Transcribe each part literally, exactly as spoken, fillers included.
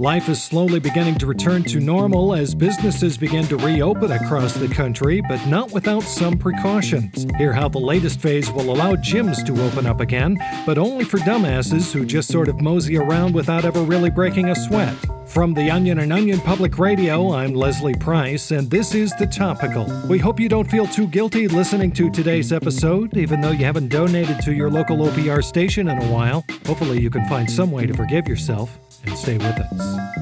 Life is slowly beginning to return to normal as businesses begin to reopen across the country, but not without some precautions. Hear how the latest phase will allow gyms to open up again, but only for dumbasses who just sort of mosey around without ever really breaking a sweat. From The Onion and Onion Public Radio, I'm Leslie Price, and this is The Topical. We hope you don't feel too guilty listening to today's episode, even though you haven't donated to your local O P R station in a while. Hopefully you can find some way to forgive yourself and stay with us.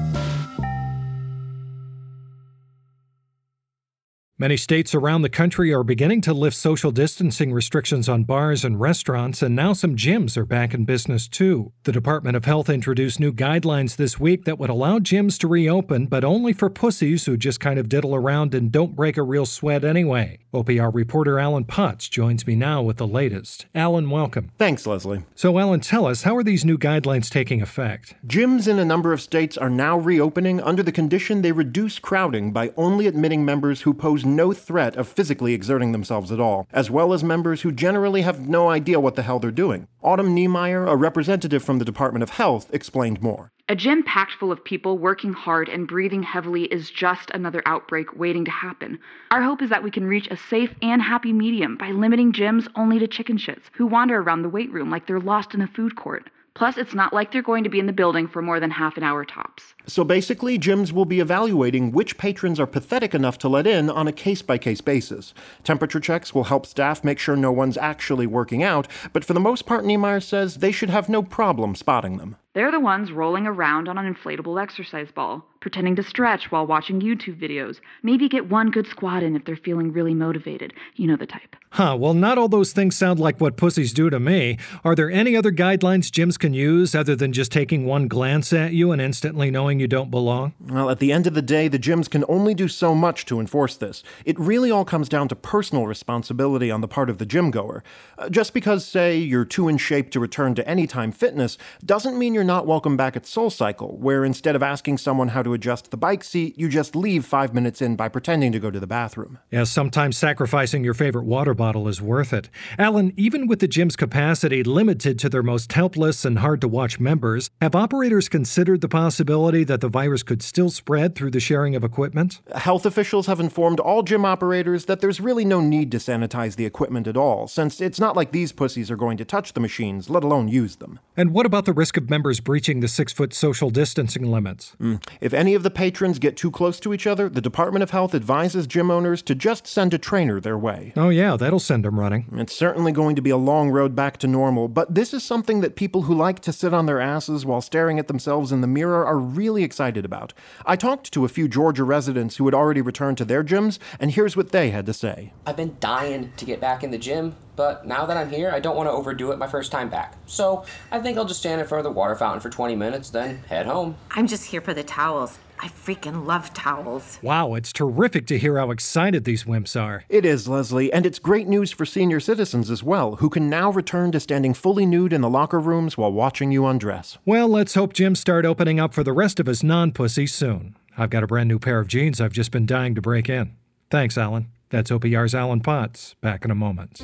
Many states around the country are beginning to lift social distancing restrictions on bars and restaurants, and now some gyms are back in business too. The Department of Health introduced new guidelines this week that would allow gyms to reopen, but only for pussies who just kind of diddle around and don't break a real sweat anyway. O P R reporter Alan Potts joins me now with the latest. Alan, welcome. Thanks, Leslie. So, Alan, tell us, how are these new guidelines taking effect? Gyms in a number of states are now reopening under the condition they reduce crowding by only admitting members who pose no threat of physically exerting themselves at all, as well as members who generally have no idea what the hell they're doing. Autumn Niemeyer, a representative from the Department of Health, explained more. A gym packed full of people working hard and breathing heavily is just another outbreak waiting to happen. Our hope is that we can reach a safe and happy medium by limiting gyms only to chicken shits who wander around the weight room like they're lost in a food court. Plus, it's not like they're going to be in the building for more than half an hour tops. So basically, gyms will be evaluating which patrons are pathetic enough to let in on a case-by-case basis. Temperature checks will help staff make sure no one's actually working out, but for the most part, Niemeyer says they should have no problem spotting them. They're the ones rolling around on an inflatable exercise ball, pretending to stretch while watching YouTube videos. Maybe get one good squat in if they're feeling really motivated. You know the type. Huh, well, not all those things sound like what pussies do to me. Are there any other guidelines gyms can use other than just taking one glance at you and instantly knowing you don't belong? Well, at the end of the day, the gyms can only do so much to enforce this. It really all comes down to personal responsibility on the part of the gym goer. Uh, just because, say, you're too in shape to return to Anytime Fitness doesn't mean you're not welcome back at SoulCycle, where instead of asking someone how to adjust the bike seat, you just leave five minutes in by pretending to go to the bathroom. Yeah, sometimes sacrificing your favorite water bottle is worth it. Alan, even with the gym's capacity limited to their most helpless and hard-to-watch members, have operators considered the possibility that the virus could still spread through the sharing of equipment? Health officials have informed all gym operators that there's really no need to sanitize the equipment at all, since it's not like these pussies are going to touch the machines, let alone use them. And what about the risk of members breaching the six-foot social distancing limits? Mm. If any of the patrons get too close to each other, the Department of Health advises gym owners to just send a trainer their way. Oh yeah, that'll send them running. It's certainly going to be a long road back to normal, but this is something that people who like to sit on their asses while staring at themselves in the mirror are really excited about. I talked to a few Georgia residents who had already returned to their gyms, and here's what they had to say. I've been dying to get back in the gym, but now that I'm here, I don't want to overdo it my first time back. So I think I'll just stand in front of the water fountain for twenty minutes, then head home. I'm just here for the towels. I freaking love towels. Wow, it's terrific to hear how excited these wimps are. It is, Leslie, and it's great news for senior citizens as well, who can now return to standing fully nude in the locker rooms while watching you undress. Well, let's hope gyms start opening up for the rest of us non-pussies soon. I've got a brand new pair of jeans I've just been dying to break in. Thanks, Alan. That's O P R's Alan Potts. Back in a moment.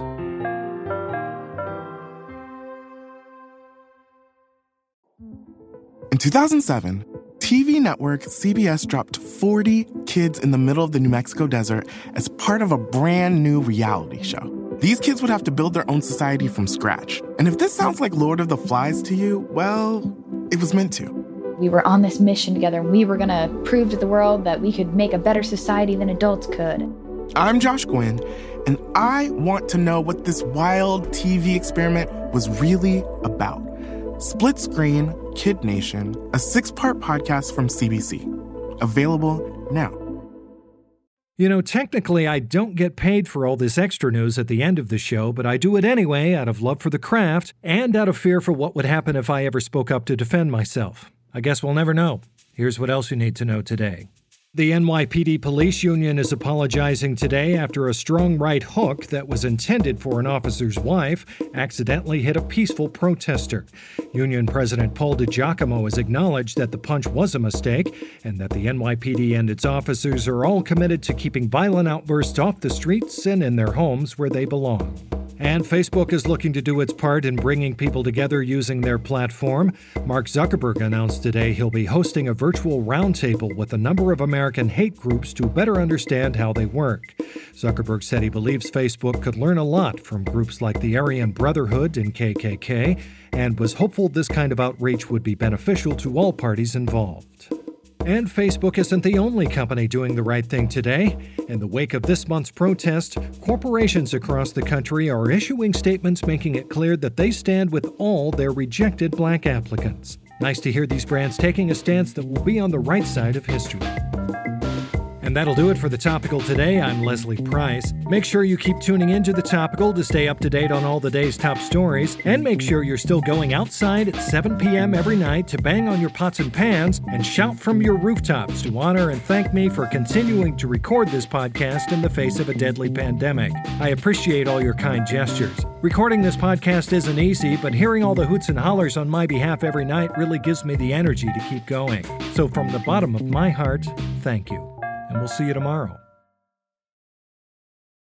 In two thousand seven, T V network C B S dropped forty kids in the middle of the New Mexico desert as part of a brand new reality show. These kids would have to build their own society from scratch. And if this sounds like Lord of the Flies to you, well, it was meant to. We were on this mission together, and we were going to prove to the world that we could make a better society than adults could. I'm Josh Gwynn, and I want to know what this wild T V experiment was really about. Split Screen, Kid Nation, a six-part podcast from C B C. Available now. You know, technically I don't get paid for all this extra news at the end of the show, but I do it anyway out of love for the craft and out of fear for what would happen if I ever spoke up to defend myself. I guess we'll never know. Here's what else you need to know today. The N Y P D Police Union is apologizing today after a strong right hook that was intended for an officer's wife accidentally hit a peaceful protester. Union President Paul DiGiacomo has acknowledged that the punch was a mistake and that the N Y P D and its officers are all committed to keeping violent outbursts off the streets and in their homes where they belong. And Facebook is looking to do its part in bringing people together using their platform. Mark Zuckerberg announced today he'll be hosting a virtual roundtable with a number of American hate groups to better understand how they work. Zuckerberg said he believes Facebook could learn a lot from groups like the Aryan Brotherhood and K K K, and was hopeful this kind of outreach would be beneficial to all parties involved. And Facebook isn't the only company doing the right thing today. In the wake of this month's protest, corporations across the country are issuing statements making it clear that they stand with all their rejected black applicants. Nice to hear these brands taking a stance that will be on the right side of history. And that'll do it for The Topical today. I'm Leslie Price. Make sure you keep tuning into The Topical to stay up to date on all the day's top stories. And make sure you're still going outside at seven p.m. every night to bang on your pots and pans and shout from your rooftops to honor and thank me for continuing to record this podcast in the face of a deadly pandemic. I appreciate all your kind gestures. Recording this podcast isn't easy, but hearing all the hoots and hollers on my behalf every night really gives me the energy to keep going. So from the bottom of my heart, thank you. And we'll see you tomorrow.